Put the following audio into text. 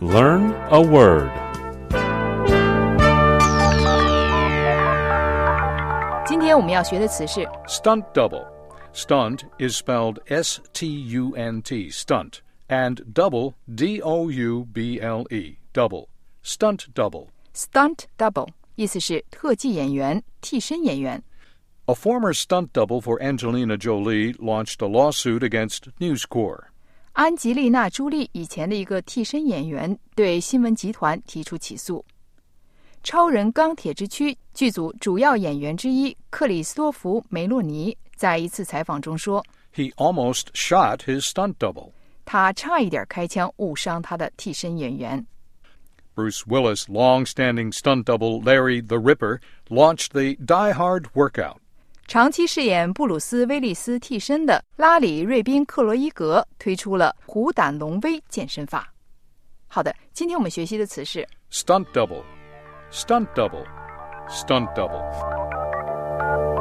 Learn a word. 今天我们要学的词是 Stunt double. Stunt is spelled S-T-U-N-T, stunt, and double, D-O-U-B-L-E, double. Stunt double. stunt double， 意思是特技演员、替身演员。 A former stunt double for Angelina Jolie launched a lawsuit against News Corp. 安吉丽娜·朱莉以前的一个替身演员对新闻集团提出起诉。超人钢铁之躯剧组主要演员之一克里斯多弗·梅洛尼在一次采访中说 He almost shot his stunt double. 他差一点开枪误伤他的替身演员。 Bruce Willis' long-standing stunt double Larry the Ripper launched the Die Hard workout. 长期饰演布鲁斯·威利斯替身的拉里·瑞宾·克罗伊格推出了虎胆龙威健身法。好的，今天我们学习的词是 Stunt double. Stunt double. Stunt double.